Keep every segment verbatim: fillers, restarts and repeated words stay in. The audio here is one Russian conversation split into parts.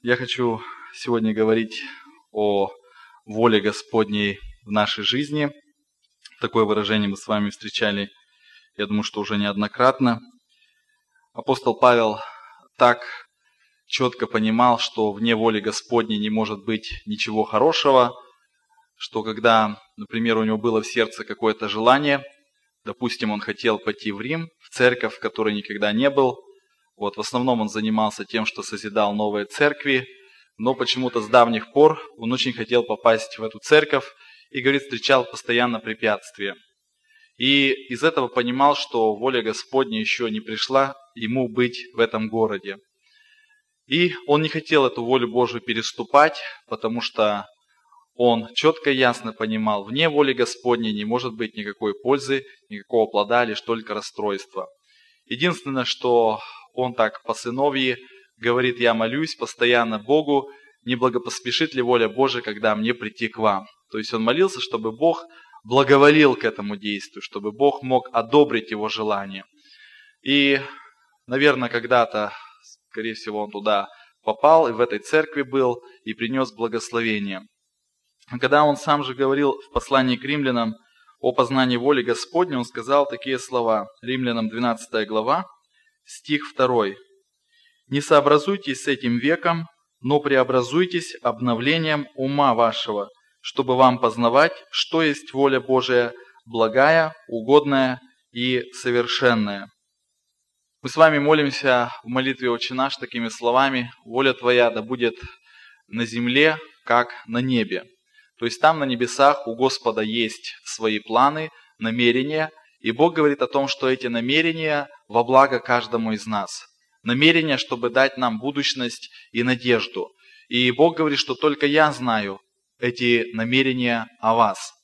Я хочу сегодня говорить о воле Господней в нашей жизни. Такое выражение мы с вами встречали, я думаю, что уже неоднократно. Апостол Павел так четко понимал, что вне воли Господней не может быть ничего хорошего, что когда, например, у него было в сердце какое-то желание, допустим, он хотел пойти в Рим, в церковь, в которой никогда не был. Вот, в основном он занимался тем, что созидал новые церкви, но почему-то с давних пор он очень хотел попасть в эту церковь и, говорит, встречал постоянно препятствия. И из этого понимал, что воля Господня еще не пришла ему быть в этом городе. И он не хотел эту волю Божию переступать, потому что он четко и ясно понимал, вне воли Господней не может быть никакой пользы, никакого плода, лишь только расстройства. Единственное, что он так по сыновьи говорит: я молюсь постоянно Богу, не благопоспешит ли воля Божия, когда мне прийти к вам. То есть он молился, чтобы Бог благоволил к этому действию, чтобы Бог мог одобрить его желание. И, наверное, когда-то, скорее всего, он туда попал, и в этой церкви был, и принес благословение. Когда он сам же говорил в послании к римлянам о познании воли Господней, он сказал такие слова. Римлянам двенадцатая глава, стих второй. «Не сообразуйтесь с этим веком, но преобразуйтесь обновлением ума вашего, чтобы вам познавать, что есть воля Божия, благая, угодная и совершенная». Мы с вами молимся в молитве «Отче наш» такими словами: «Воля Твоя да будет на земле, как на небе». То есть там на небесах у Господа есть свои планы, намерения, и Бог говорит о том, что эти намерения во благо каждому из нас. Намерения, чтобы дать нам будущность и надежду. И Бог говорит, что только я знаю эти намерения о вас.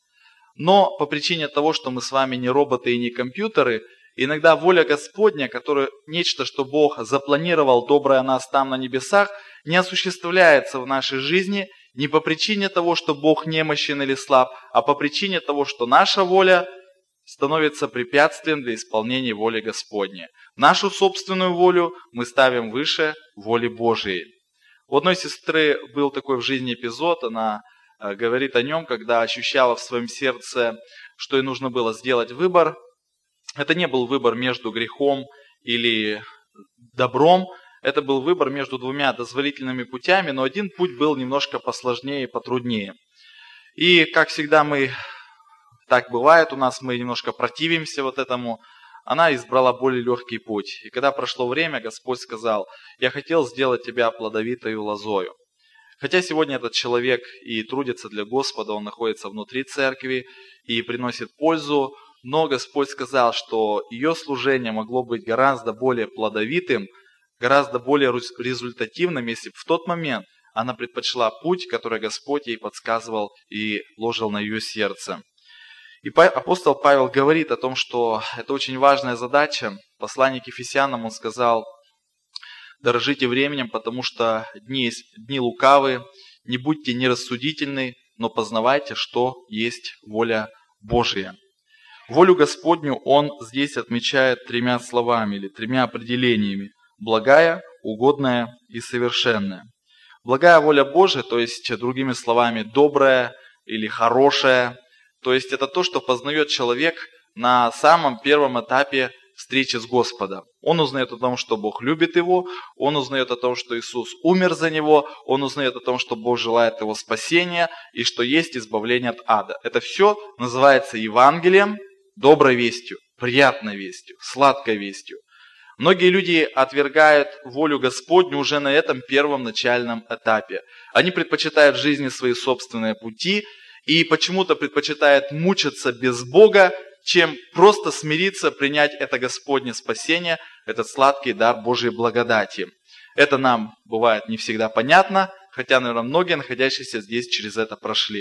Но по причине того, что мы с вами не роботы и не компьютеры, иногда воля Господня, которая нечто, что Бог запланировал доброе о нас там на небесах, не осуществляется в нашей жизни не по причине того, что Бог немощен или слаб, а по причине того, что наша воля становится препятствием для исполнения воли Господней. Нашу собственную волю мы ставим выше воли Божией. У одной сестры был такой в жизни эпизод, она говорит о нем, когда ощущала в своем сердце, что ей нужно было сделать выбор. Это не был выбор между грехом или добром, это был выбор между двумя дозволительными путями, но один путь был немножко посложнее и потруднее. И, как всегда, мы, так бывает у нас, мы немножко противимся вот этому. Она избрала более легкий путь. И когда прошло время, Господь сказал: «Я хотел сделать тебя плодовитою лозою». Хотя сегодня этот человек и трудится для Господа, он находится внутри церкви и приносит пользу, но Господь сказал, что ее служение могло быть гораздо более плодовитым, гораздо более результативным, если бы в тот момент она предпочла путь, который Господь ей подсказывал и ложил на ее сердце. И апостол Павел говорит о том, что это очень важная задача. В послании к Ефесянам он сказал: «Дорожите временем, потому что дни, есть, дни лукавые, не будьте нерассудительны, но познавайте, что есть воля Божия». Волю Господню он здесь отмечает тремя словами или тремя определениями: благая, угодная и совершенная. Благая воля Божия, то есть, другими словами, добрая или хорошая, то есть это то, что познает человек на самом первом этапе встречи с Господом. Он узнает о том, что Бог любит его, он узнает о том, что Иисус умер за него, он узнает о том, что Бог желает его спасения и что есть избавление от ада. Это все называется Евангелием, доброй вестью, приятной вестью, сладкой вестью. Многие люди отвергают волю Господню уже на этом первом начальном этапе. Они предпочитают в жизни свои собственные пути и почему-то предпочитают мучиться без Бога, чем просто смириться, принять это Господне спасение, этот сладкий дар Божьей благодати. Это нам бывает не всегда понятно, хотя, наверное, многие, находящиеся здесь, через это прошли.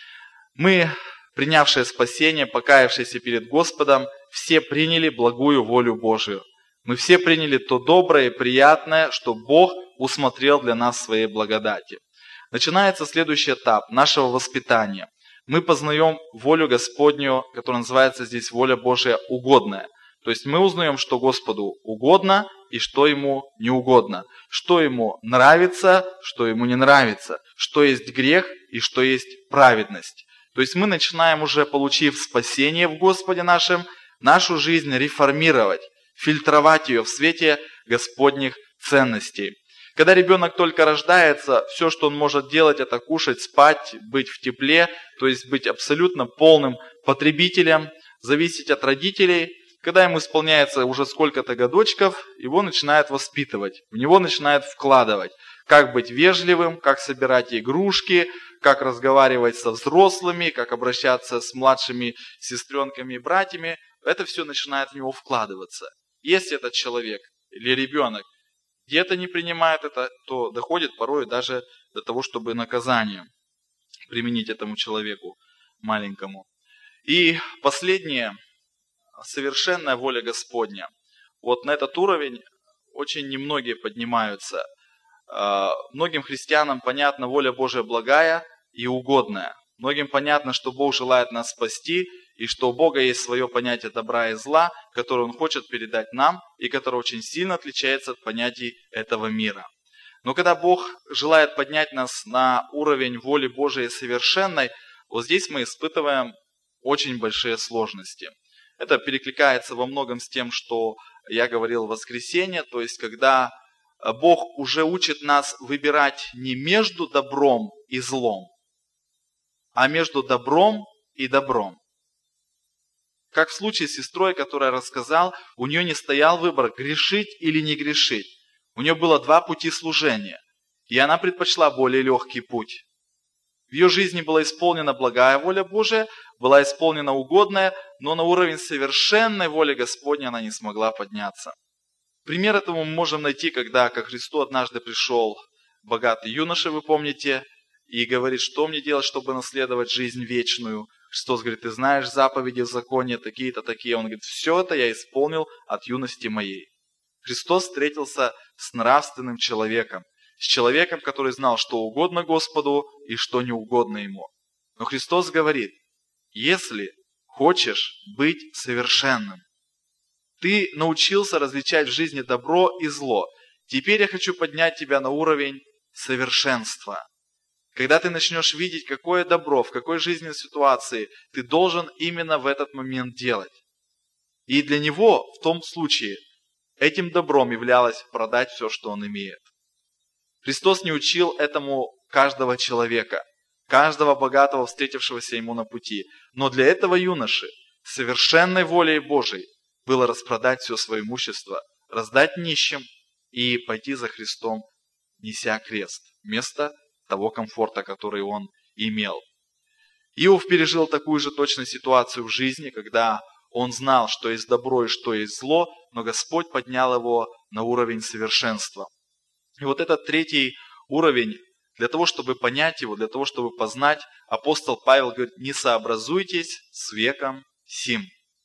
Мы, принявшие спасение, покаявшиеся перед Господом, все приняли благую волю Божию. Мы все приняли то доброе и приятное, что Бог усмотрел для нас в своей благодати. Начинается следующий этап нашего воспитания. Мы познаем волю Господню, которая называется здесь воля Божия угодная. То есть мы узнаем, что Господу угодно, и что ему не угодно, что ему нравится, что ему не нравится, что есть грех и что есть праведность. То есть мы начинаем уже, получив спасение в Господе нашем, нашу жизнь реформировать, фильтровать ее в свете Господних ценностей. Когда ребенок только рождается, все, что он может делать, это кушать, спать, быть в тепле, то есть быть абсолютно полным потребителем, зависеть от родителей. Когда ему исполняется уже сколько-то годочков, его начинают воспитывать, в него начинают вкладывать, как быть вежливым, как собирать игрушки, как разговаривать со взрослыми, как обращаться с младшими сестренками и братьями. Это все начинает в него вкладываться. Если этот человек или ребенок где-то не принимает это, то доходит порой даже до того, чтобы наказание применить этому человеку маленькому. И последнее, совершенная воля Господня. Вот на этот уровень очень немногие поднимаются. Многим христианам понятна воля Божия благая и угодная. Многим понятно, что Бог желает нас спасти, и что у Бога есть свое понятие добра и зла, которое Он хочет передать нам, и которое очень сильно отличается от понятий этого мира. Но когда Бог желает поднять нас на уровень воли Божией совершенной, вот здесь мы испытываем очень большие сложности. Это перекликается во многом с тем, что я говорил в воскресенье, то есть когда Бог уже учит нас выбирать не между добром и злом, а между добром и добром. Как в случае с сестрой, которая рассказал, у нее не стоял выбор, грешить или не грешить. У нее было два пути служения, и она предпочла более легкий путь. В ее жизни была исполнена благая воля Божия, была исполнена угодная, но на уровень совершенной воли Господней она не смогла подняться. Пример этому мы можем найти, когда ко Христу однажды пришел богатый юноша, вы помните, и говорит, что мне делать, чтобы наследовать жизнь вечную. Христос говорит, ты знаешь заповеди в законе, такие-то, такие. Он говорит, все это я исполнил от юности моей. Христос встретился с нравственным человеком, с человеком, который знал, что угодно Господу и что не угодно Ему. Но Христос говорит, если хочешь быть совершенным, ты научился различать в жизни добро и зло, теперь я хочу поднять тебя на уровень совершенства. Когда ты начнешь видеть, какое добро, в какой жизненной ситуации ты должен именно в этот момент делать. И для него в том случае этим добром являлось продать все, что он имеет. Христос не учил этому каждого человека, каждого богатого, встретившегося ему на пути. Но для этого юноши совершенной волей Божией было распродать все свое имущество, раздать нищим и пойти за Христом, неся крест, вместо того комфорта, который он имел. Иов пережил такую же точно ситуацию в жизни, когда он знал, что есть добро и что есть зло, но Господь поднял его на уровень совершенства. И вот этот третий уровень, для того, чтобы понять его, для того, чтобы познать, апостол Павел говорит, не сообразуйтесь с веком сим.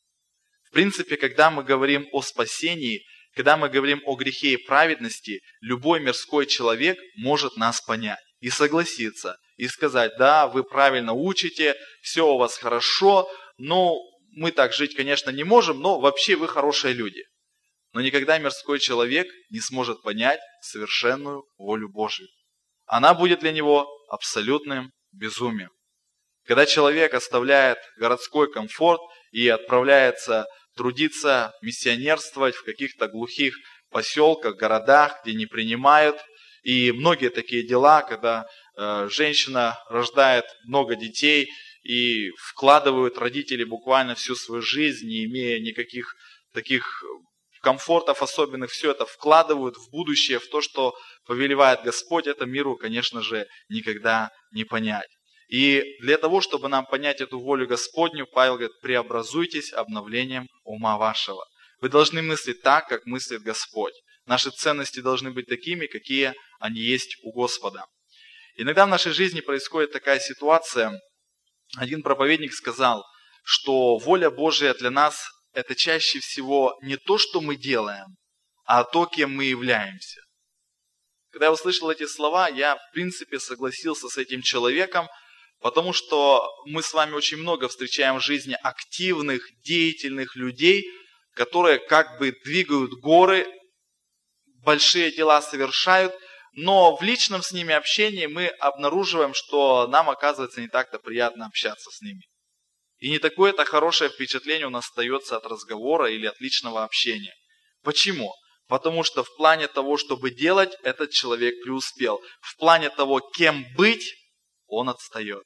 В принципе, когда мы говорим о спасении, когда мы говорим о грехе и праведности, любой мирской человек может нас понять и согласиться, и сказать, да, вы правильно учите, все у вас хорошо, но мы так жить, конечно, не можем, но вообще вы хорошие люди. Но никогда мирской человек не сможет понять совершенную волю Божию. Она будет для него абсолютным безумием. Когда человек оставляет городской комфорт и отправляется трудиться, миссионерствовать в каких-то глухих поселках, городах, где не принимают, и многие такие дела, когда э, женщина рождает много детей и вкладывают родители буквально всю свою жизнь, не имея никаких таких комфортов особенных, все это вкладывают в будущее, в то, что повелевает Господь, это миру, конечно же, никогда не понять. И для того, чтобы нам понять эту волю Господню, Павел говорит, преобразуйтесь обновлением ума вашего. Вы должны мыслить так, как мыслит Господь. Наши ценности должны быть такими, какие они есть у Господа. Иногда в нашей жизни происходит такая ситуация. Один проповедник сказал, что воля Божия для нас – это чаще всего не то, что мы делаем, а то, кем мы являемся. Когда я услышал эти слова, я в принципе согласился с этим человеком, потому что мы с вами очень много встречаем в жизни активных, деятельных людей, которые как бы двигают горы, большие дела совершают, но в личном с ними общении мы обнаруживаем, что нам, оказывается, не так-то приятно общаться с ними. И не такое-то хорошее впечатление у нас остается от разговора или от личного общения. Почему? Потому что в плане того, чтобы делать, этот человек преуспел. В плане того, кем быть, он отстает.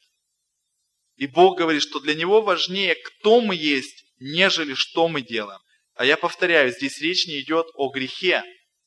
И Бог говорит, что для него важнее, кто мы есть, нежели что мы делаем. А я повторяю, здесь речь не идет о грехе,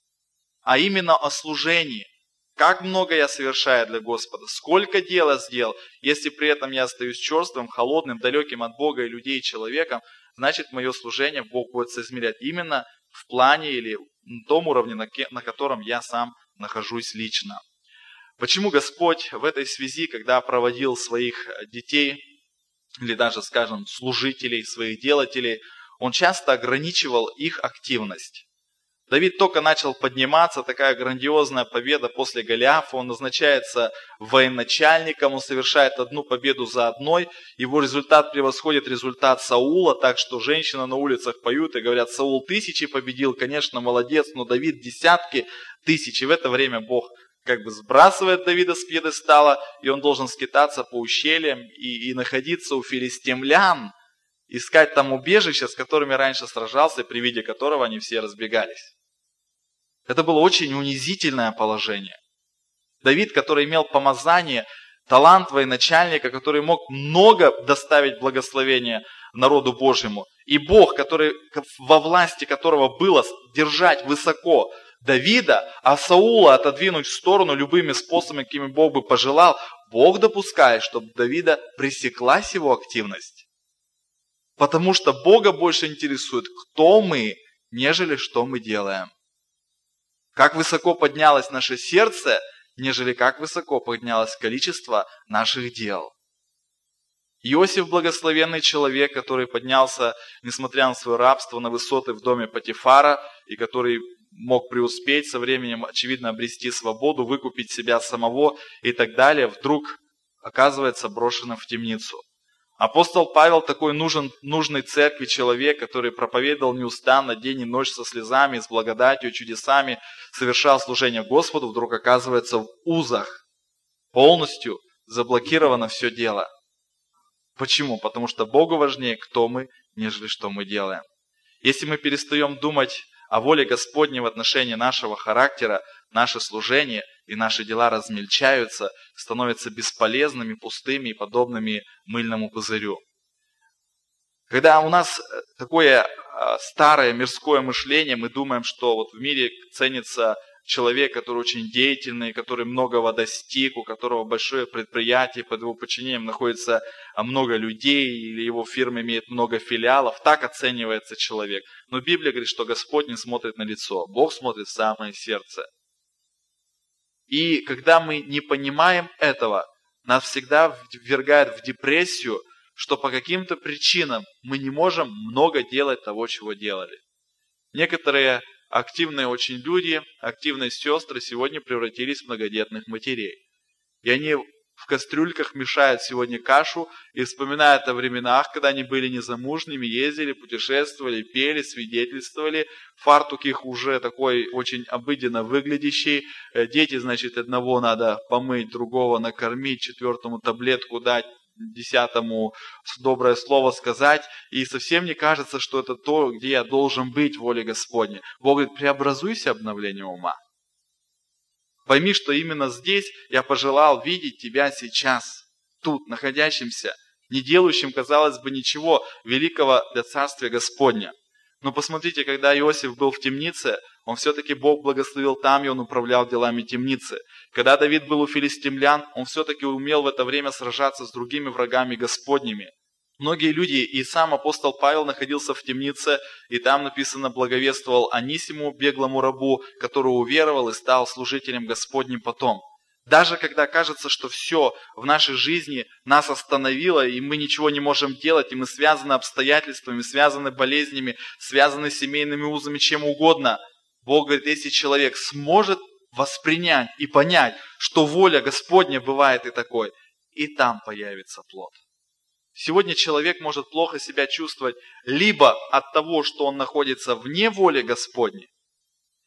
а именно о служении. Как много я совершаю для Господа, сколько дела сделал, если при этом я остаюсь черствым, холодным, далеким от Бога и людей человеком, значит мое служение Бог будет соизмерять именно в плане или на том уровне, на котором я сам нахожусь лично. Почему Господь в этой связи, когда проводил своих детей, или даже, скажем, служителей, своих делателей, Он часто ограничивал их активность? Давид только начал подниматься, такая грандиозная победа после Голиафа, он назначается военачальником, он совершает одну победу за одной, его результат превосходит результат Саула, так что женщины на улицах поют и говорят: Саул тысячи победил, конечно, молодец, но Давид десятки тысяч. И в это время Бог как бы сбрасывает Давида с пьедестала, и он должен скитаться по ущельям и, и находиться у филистимлян, искать там убежище, с которыми раньше сражался, при виде которого они все разбегались. Это было очень унизительное положение. Давид, который имел помазание, талант военачальника, который мог много доставить благословения народу Божьему, и Бог, который, во власти которого было держать высоко Давида, а Саула отодвинуть в сторону любыми способами, какими Бог бы пожелал, Бог допускает, чтобы Давида пресеклась его активность. Потому что Бога больше интересует, кто мы, нежели что мы делаем. Как высоко поднялось наше сердце, нежели как высоко поднялось количество наших дел. Иосиф благословенный человек, который поднялся, несмотря на свое рабство, на высоты в доме Потифара, и который мог преуспеть со временем, очевидно, обрести свободу, выкупить себя самого и так далее, вдруг оказывается брошенным в темницу. Апостол Павел, такой нужен, нужный церкви человек, который проповедовал неустанно день и ночь со слезами, с благодатью, чудесами, совершал служение Господу, вдруг оказывается в узах. Полностью заблокировано все дело. Почему? Потому что Богу важнее, кто мы, нежели что мы делаем. Если мы перестаем думать о воле Господней в отношении нашего характера, наше служение и наши дела размельчаются, становятся бесполезными, пустыми и подобными мыльному пузырю. Когда у нас такое старое мирское мышление, мы думаем, что вот в мире ценится человек, который очень деятельный, который многого достиг, у которого большое предприятие, под его подчинением находится много людей, или его фирма имеет много филиалов, так оценивается человек. Но Библия говорит, что Господь не смотрит на лицо, Бог смотрит в самое сердце. И когда мы не понимаем этого, нас всегда ввергает в депрессию, что по каким-то причинам мы не можем много делать того, чего делали. Некоторые активные очень люди, активные сестры сегодня превратились в многодетных матерей. И они в кастрюльках мешают сегодня кашу и вспоминают о временах, когда они были незамужними, ездили, путешествовали, пели, свидетельствовали. Фартук их уже такой очень обыденно выглядящий. Дети, значит, одного надо помыть, другого накормить, четвертому таблетку дать, десятому доброе слово сказать. И совсем не кажется, что это то, где я должен быть в воле Господней. Бог говорит: преобразуйся обновлением ума. Пойми, что именно здесь я пожелал видеть тебя сейчас, тут, находящимся, не делающим, казалось бы, ничего великого для Царствия Господня. Но посмотрите, когда Иосиф был в темнице, он все-таки Бог благословил там, и он управлял делами темницы. Когда Давид был у филистимлян, он все-таки умел в это время сражаться с другими врагами Господними. Многие люди, и сам апостол Павел находился в темнице, и там написано, благовествовал Анисиму, беглому рабу, который уверовал и стал служителем Господним потом. Даже когда кажется, что все в нашей жизни нас остановило, и мы ничего не можем делать, и мы связаны обстоятельствами, связаны болезнями, связаны семейными узами, чем угодно, Бог говорит, если человек сможет воспринять и понять, что воля Господня бывает и такой, и там появится плод. Сегодня человек может плохо себя чувствовать либо от того, что он находится вне воли Господней,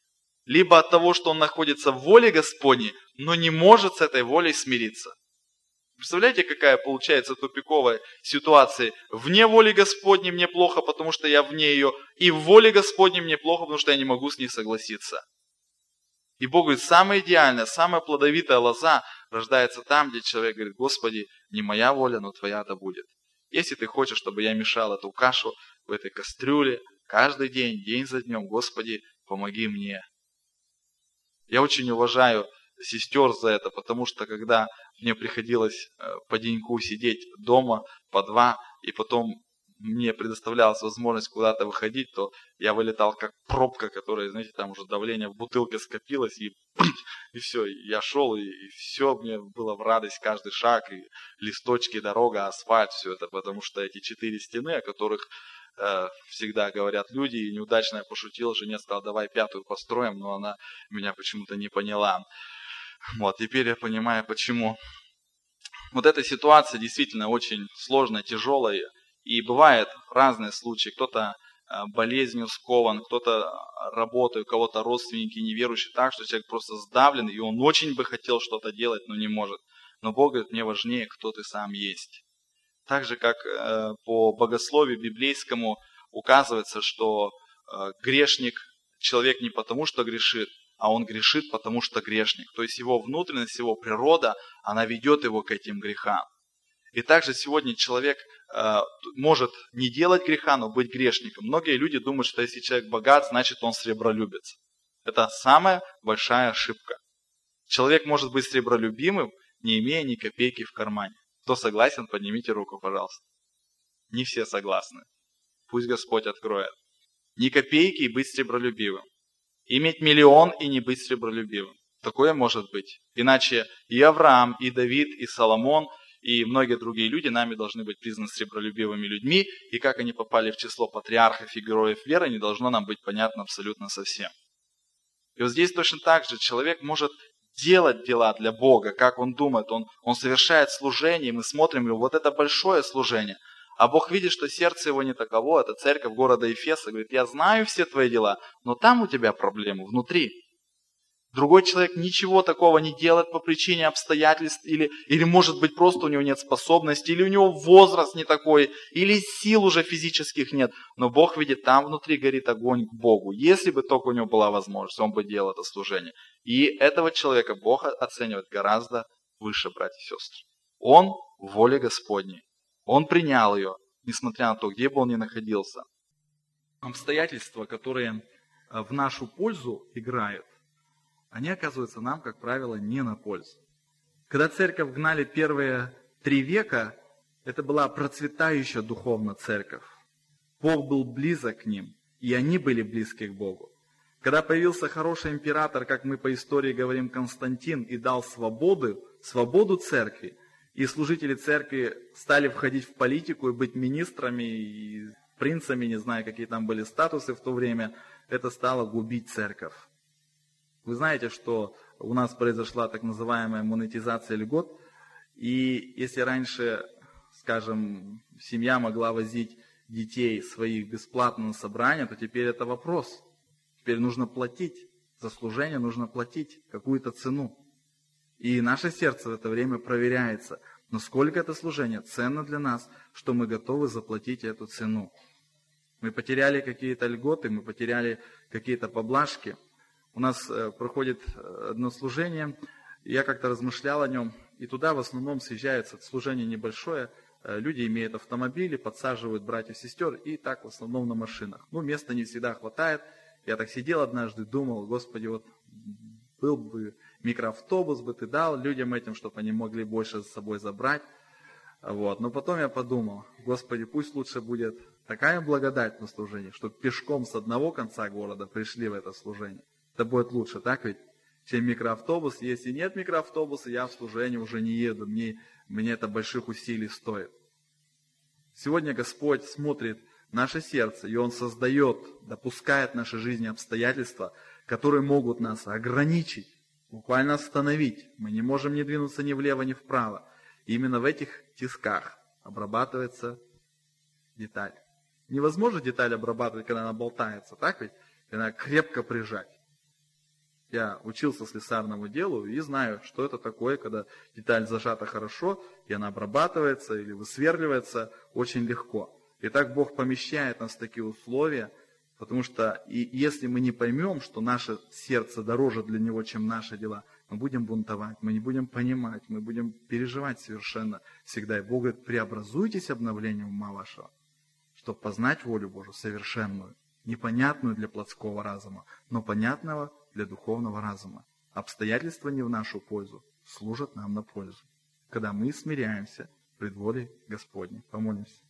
либо от того, что он находится в воле Господней, но не может с этой волей смириться. Представляете, какая получается тупиковая ситуация? Вне воли Господней мне плохо, потому что я вне ее, и в воле Господней мне плохо, потому что я не могу с ней согласиться. И Бог говорит, самая идеальная, самая плодовитая лоза рождается там, где человек говорит, Господи, не моя воля, но Твоя да будет. Если Ты хочешь, чтобы я мешал эту кашу в этой кастрюле каждый день, день за днем, Господи, помоги мне. Я очень уважаю сестер за это, потому что когда мне приходилось по деньку сидеть дома по два, и потом мне предоставлялась возможность куда-то выходить, то я вылетал как пробка, которая, знаете, там уже давление в бутылке скопилось, и, и все, я шел, и, и все мне было в радость, каждый шаг, и листочки, дорога, асфальт, все это, потому что эти четыре стены, о которых э, всегда говорят люди, и неудачно я пошутил, жене сказал, давай пятую построим, но она меня почему-то не поняла. Вот, теперь я понимаю, почему. Вот эта ситуация действительно очень сложная, тяжелая. И бывают разные случаи. Кто-то болезнью скован, кто-то работает, у кого-то родственники неверующие так, что человек просто сдавлен, и он очень бы хотел что-то делать, но не может. Но Бог говорит, мне важнее, кто ты сам есть. Так же, как по богословию библейскому указывается, что грешник, человек не потому, что грешит, а он грешит, потому что грешник. То есть его внутренность, его природа, она ведет его к этим грехам. И также сегодня человек э, может не делать греха, но быть грешником. Многие люди думают, что если человек богат, значит он сребролюбец. Это самая большая ошибка. Человек может быть сребролюбимым, не имея ни копейки в кармане. Кто согласен, поднимите руку, пожалуйста. Не все согласны. Пусть Господь откроет. Ни копейки и быть сребролюбивым. Иметь миллион и не быть сребролюбивым. Такое может быть. Иначе и Авраам, и Давид, и Соломон, и многие другие люди нами должны быть признаны сребролюбивыми людьми, и как они попали в число патриархов и героев веры, не должно нам быть понятно абсолютно совсем. И вот здесь точно так же человек может делать дела для Бога, как он думает, он, он совершает служение, и мы смотрим, и вот это большое служение. А Бог видит, что сердце его не таково, это церковь города Ефеса, говорит, я знаю все твои дела, но там у тебя проблемы внутри. Другой человек ничего такого не делает по причине обстоятельств, или, или может быть просто у него нет способности, или у него возраст не такой, или сил уже физических нет. Но Бог видит, там внутри горит огонь к Богу. Если бы только у него была возможность, он бы делал это служение. И этого человека Бог оценивает гораздо выше, братья и сестры. Он в воле Господней. Он принял ее, несмотря на то, где бы он ни находился. Обстоятельства, которые в нашу пользу играют, они оказываются нам, как правило, не на пользу. Когда церковь гнали первые три века, это была процветающая духовно церковь. Бог был близок к ним, и они были близки к Богу. Когда появился хороший император, как мы по истории говорим, Константин, и дал свободу, свободу церкви, и служители церкви стали входить в политику и быть министрами, и принцами, не знаю, какие там были статусы в то время, это стало губить церковь. Вы знаете, что у нас произошла так называемая монетизация льгот, и если раньше, скажем, семья могла возить детей своих бесплатно на собрание, то теперь это вопрос. Теперь нужно платить, за служение нужно платить какую-то цену. И наше сердце в это время проверяется, насколько это служение ценно для нас, что мы готовы заплатить эту цену. Мы потеряли какие-то льготы, мы потеряли какие-то поблажки. У нас проходит одно служение, я как-то размышлял о нем, и туда в основном съезжается служение небольшое, люди имеют автомобили, подсаживают братьев и сестер, и так в основном на машинах. Ну, места не всегда хватает. Я так сидел однажды, думал, Господи, вот был бы микроавтобус, бы ты дал людям этим, чтобы они могли больше с собой забрать. Вот. Но потом я подумал, Господи, пусть лучше будет такая благодать на служение, чтобы пешком с одного конца города пришли в это служение. Это будет лучше, так ведь? Чем микроавтобус. Если нет микроавтобуса, я в служение уже не еду. Мне, мне это больших усилий стоит. Сегодня Господь смотрит наше сердце, и Он создает, допускает в нашей жизни обстоятельства, которые могут нас ограничить, буквально остановить. Мы не можем ни двинуться ни влево, ни вправо. И именно в этих тисках обрабатывается деталь. Невозможно деталь обрабатывать, когда она болтается, так ведь? Когда крепко прижать. Я учился слесарному делу и знаю, что это такое, когда деталь зажата хорошо, и она обрабатывается или высверливается очень легко. И так Бог помещает нас в такие условия, потому что и если мы не поймем, что наше сердце дороже для Него, чем наши дела, мы будем бунтовать, мы не будем понимать, мы будем переживать совершенно всегда. И Бог говорит, преобразуйтесь обновлением ума вашего, чтобы познать волю Божию совершенную, непонятную для плотского разума, но понятного для духовного разума. Обстоятельства не в нашу пользу, служат нам на пользу, когда мы смиряемся пред волей Господней. Помолимся.